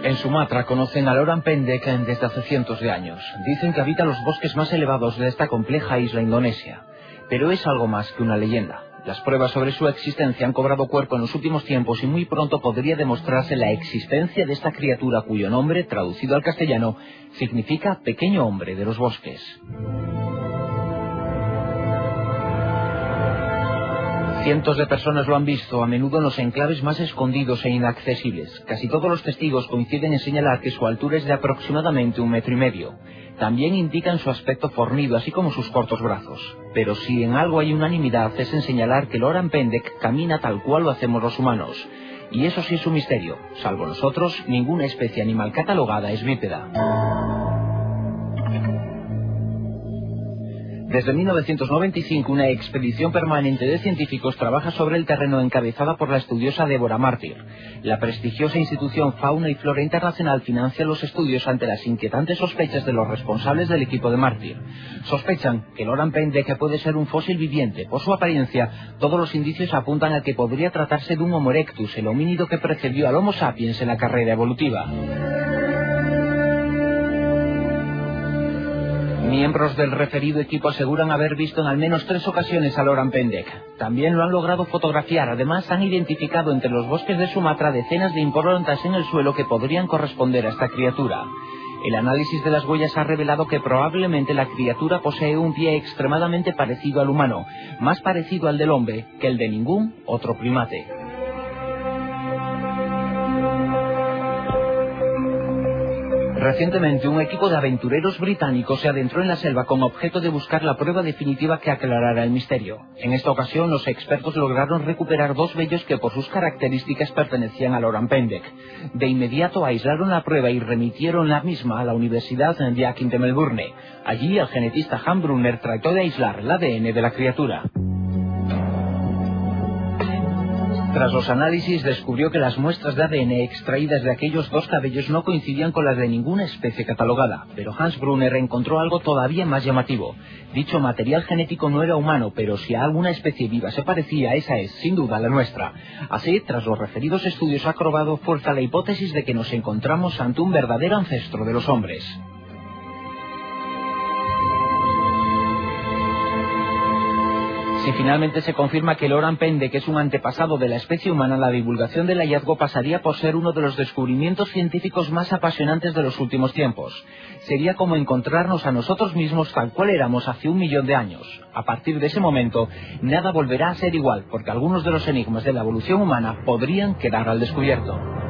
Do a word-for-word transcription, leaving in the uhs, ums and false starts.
En Sumatra conocen al Orang Pendek desde hace cientos de años. Dicen que habita los bosques más elevados de esta compleja isla indonesia. Pero es algo más que una leyenda. Las pruebas sobre su existencia han cobrado cuerpo en los últimos tiempos y muy pronto podría demostrarse la existencia de esta criatura cuyo nombre, traducido al castellano, significa pequeño hombre de los bosques. Cientos de personas lo han visto, a menudo en los enclaves más escondidos e inaccesibles. Casi todos los testigos coinciden en señalar que su altura es de aproximadamente un metro y medio. También indican su aspecto fornido, así como sus cortos brazos. Pero si en algo hay unanimidad es en señalar que el Orang Pendek camina tal cual lo hacemos los humanos. Y eso sí es un misterio. Salvo nosotros, ninguna especie animal catalogada es bípeda. Desde mil novecientos noventa y cinco, una expedición permanente de científicos trabaja sobre el terreno encabezada por la estudiosa Deborah Martyr. La prestigiosa institución Fauna y Flora Internacional financia los estudios ante las inquietantes sospechas de los responsables del equipo de Martyr. Sospechan que el Orang Pendek puede ser un fósil viviente. Por su apariencia, todos los indicios apuntan a que podría tratarse de un Homo erectus, el homínido que precedió al Homo sapiens en la carrera evolutiva. Miembros del referido equipo aseguran haber visto en al menos tres ocasiones al Orang Pendek. También lo han logrado fotografiar. Además, han identificado entre los bosques de Sumatra decenas de improntas en el suelo que podrían corresponder a esta criatura. El análisis de las huellas ha revelado que probablemente la criatura posee un pie extremadamente parecido al humano, más parecido al del hombre que el de ningún otro primate. Recientemente, un equipo de aventureros británicos se adentró en la selva con objeto de buscar la prueba definitiva que aclarara el misterio. En esta ocasión, los expertos lograron recuperar dos vellos que por sus características pertenecían al Orang Pendek. De inmediato aislaron la prueba y remitieron la misma a la Universidad de Akin de Melbourne. Allí, el genetista Hans Brunner trató de aislar el A D N de la criatura. Tras los análisis, descubrió que las muestras de A D N extraídas de aquellos dos cabellos no coincidían con las de ninguna especie catalogada. Pero Hans Brunner encontró algo todavía más llamativo. Dicho material genético no era humano, pero si a alguna especie viva se parecía, esa es, sin duda, la nuestra. Así, tras los referidos estudios, ha cobrado fuerza la hipótesis de que nos encontramos ante un verdadero ancestro de los hombres. Si finalmente se confirma que el Orang Pendek es un antepasado de la especie humana, la divulgación del hallazgo pasaría por ser uno de los descubrimientos científicos más apasionantes de los últimos tiempos. Sería como encontrarnos a nosotros mismos tal cual éramos hace un millón de años. A partir de ese momento, nada volverá a ser igual, porque algunos de los enigmas de la evolución humana podrían quedar al descubierto.